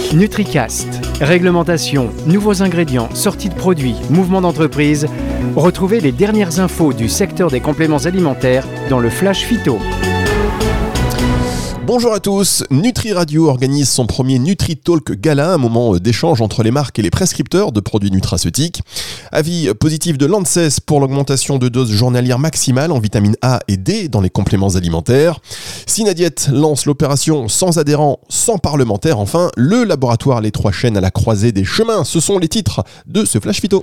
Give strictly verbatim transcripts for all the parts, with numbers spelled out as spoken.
NutriCast. Réglementation, nouveaux ingrédients, sorties de produits, mouvements d'entreprise. Retrouvez les dernières infos du secteur des compléments alimentaires dans le Flash Phyto. Bonjour à tous, Nutri Radio organise son premier Nutri Talk Gala, un moment d'échange entre les marques et les prescripteurs de produits nutraceutiques. Avis positif de l'ANSES pour l'augmentation de doses journalières maximales en vitamines A et D dans les compléments alimentaires. Synadiète lance l'opération sans adhérents, sans parlementaires. Enfin, le laboratoire Les Trois Chênes à la croisée des chemins. Ce sont les titres de ce Flash Phyto.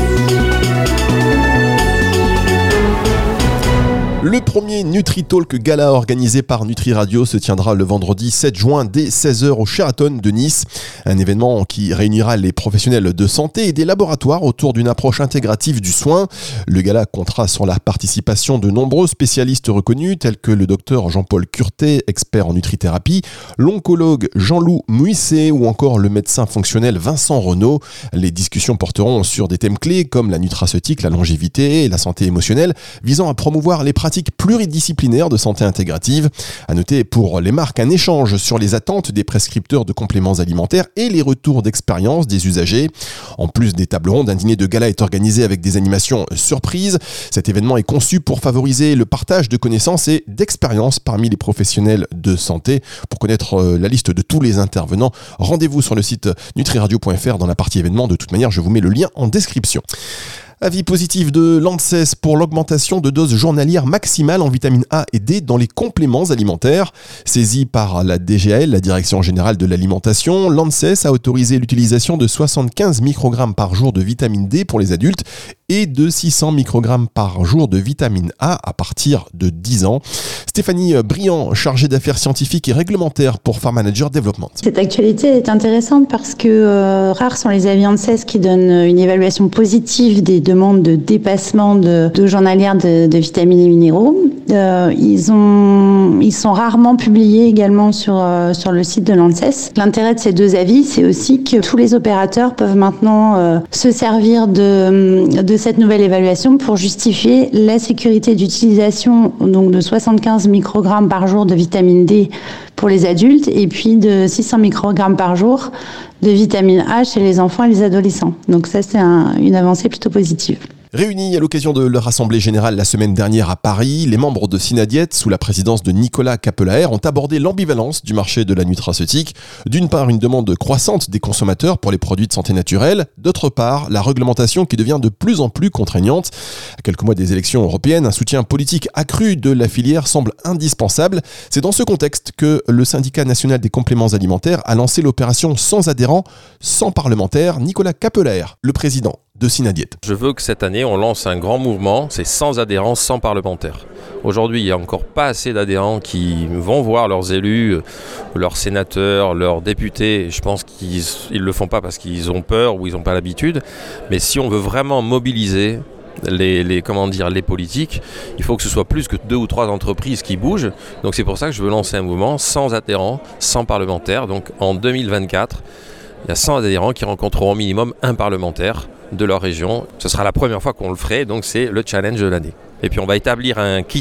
Le premier Nutri Talk Gala organisé par Nutri Radio se tiendra le vendredi sept juin dès seize heures au Sheraton de Nice. Un événement qui réunira les professionnels de santé et des laboratoires autour d'une approche intégrative du soin. Le gala comptera sur la participation de nombreux spécialistes reconnus tels que le docteur Jean-Paul Curtet, expert en nutrithérapie, l'oncologue Jean-Loup Muissé ou encore le médecin fonctionnel Vincent Renaud. Les discussions porteront sur des thèmes clés comme la nutraceutique, la longévité et la santé émotionnelle, visant à promouvoir les pratiques pluridisciplinaires de santé intégrative. À noter pour les marques un échange sur les attentes des prescripteurs de compléments alimentaires et les retours d'expérience des usagers. En plus des tables rondes, un dîner de gala est organisé avec des animations surprises. Cet événement est conçu pour favoriser le partage de connaissances et d'expériences parmi les professionnels de santé. Pour connaître la liste de tous les intervenants, rendez-vous sur le site nutri radio point f r dans la partie événements. De toute manière, je vous mets le lien en description. Avis positif de l'ANSES pour l'augmentation de doses journalières maximales en vitamines A et D dans les compléments alimentaires. Saisi par la D G A L, la Direction Générale de l'Alimentation, l'ANSES a autorisé l'utilisation de soixante-quinze microgrammes par jour de vitamine D pour les adultes et de six cents microgrammes par jour de vitamine A à partir de dix ans. Stéphanie Briand, chargée d'affaires scientifiques et réglementaires pour Farm Manager Development. Cette actualité est intéressante parce que euh, rares sont les avis ANSES qui donnent une évaluation positive des demandes de dépassement de, de journalières de, de vitamines et minéraux. Euh, ils, ont, ils sont rarement publiés également sur, euh, sur le site de l'ANSES. L'intérêt de ces deux avis, c'est aussi que tous les opérateurs peuvent maintenant euh, se servir de, de cette nouvelle évaluation pour justifier la sécurité d'utilisation donc de soixante-quinze microgrammes par jour de vitamine D pour les adultes et puis de six cents microgrammes par jour de vitamine A chez les enfants et les adolescents. Donc ça, c'est un, une avancée plutôt positive. Réunis à l'occasion de leur assemblée générale la semaine dernière à Paris, les membres de Synadiète, sous la présidence de Nicolas Capelaer, ont abordé l'ambivalence du marché de la nutraceutique. D'une part, une demande croissante des consommateurs pour les produits de santé naturelle. D'autre part, la réglementation qui devient de plus en plus contraignante. À quelques mois des élections européennes, un soutien politique accru de la filière semble indispensable. C'est dans ce contexte que le syndicat national des compléments alimentaires a lancé l'opération sans adhérents, sans parlementaires. Nicolas Capelaer, le président de Synadiète. Je veux que cette année, on lance un grand mouvement, c'est sans adhérents, sans parlementaires. Aujourd'hui, il n'y a encore pas assez d'adhérents qui vont voir leurs élus, leurs sénateurs, leurs députés. Je pense qu'ils ne le font pas parce qu'ils ont peur ou ils n'ont pas l'habitude. Mais si on veut vraiment mobiliser Les, les, comment dire, les politiques, il faut que ce soit plus que deux ou trois entreprises qui bougent. Donc c'est pour ça que je veux lancer un mouvement sans adhérents, sans parlementaires. Donc en deux mille vingt-quatre, il y a cent adhérents qui rencontreront au minimum un parlementaire de leur région. Ce sera la première fois qu'on le ferait, donc c'est le challenge de l'année. Et puis on va établir un kit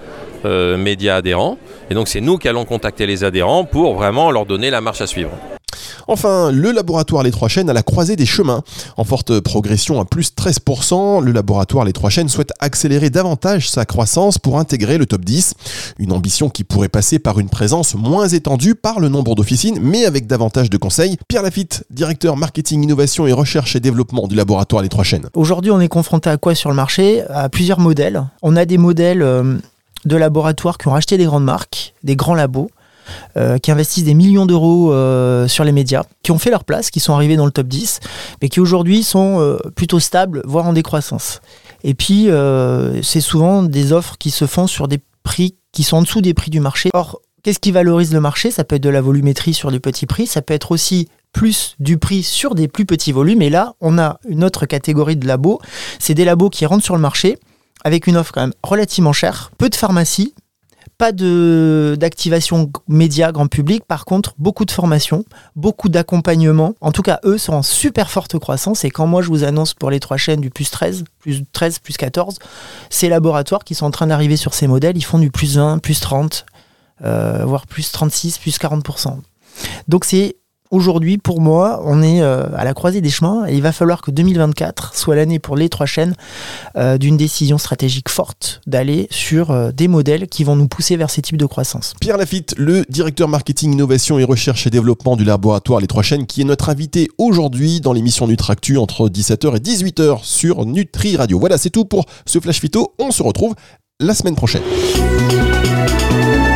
euh, média adhérent. Et donc c'est nous qui allons contacter les adhérents pour vraiment leur donner la marche à suivre. Enfin, le laboratoire Les Trois Chênes à la croisée des chemins. En forte progression à plus treize pour cent, le laboratoire Les Trois Chênes souhaite accélérer davantage sa croissance pour intégrer le top dix. Une ambition qui pourrait passer par une présence moins étendue par le nombre d'officines, mais avec davantage de conseils. Pierre Lafitte, directeur marketing, innovation et recherche et développement du laboratoire Les Trois Chênes. Aujourd'hui, on est confronté à quoi sur le marché ? À plusieurs modèles. On a des modèles euh, de laboratoires qui ont racheté des grandes marques, des grands labos, Euh, qui investissent des millions d'euros euh, sur les médias, qui ont fait leur place, qui sont arrivés dans le top dix, mais qui aujourd'hui sont euh, plutôt stables, voire en décroissance. Et puis, euh, c'est souvent des offres qui se font sur des prix qui sont en dessous des prix du marché. Or, qu'est-ce qui valorise le marché ? Ça peut être de la volumétrie sur du petit prix, ça peut être aussi plus du prix sur des plus petits volumes. Et là, on a une autre catégorie de labos. C'est des labos qui rentrent sur le marché avec une offre quand même relativement chère, peu de pharmacie, pas de, d'activation média grand public, par contre beaucoup de formation, beaucoup d'accompagnement. En tout cas, eux sont en super forte croissance et quand moi je vous annonce pour les trois chaînes du plus treize, plus treize, plus quatorze, ces laboratoires qui sont en train d'arriver sur ces modèles, ils font du plus vingt, plus trente, euh, voire plus trente-six, plus quarante pour cent. Donc c'est aujourd'hui, pour moi, on est euh, à la croisée des chemins et il va falloir que deux mille vingt-quatre soit l'année pour les trois chaînes euh, d'une décision stratégique forte d'aller sur euh, des modèles qui vont nous pousser vers ces types de croissance. Pierre Lafitte, le directeur marketing, innovation et recherche et développement du laboratoire Les Trois Chaînes, qui est notre invité aujourd'hui dans l'émission Nutractu entre dix-sept heures et dix-huit heures sur Nutri Radio. Voilà, c'est tout pour ce Flash Phyto. On se retrouve la semaine prochaine.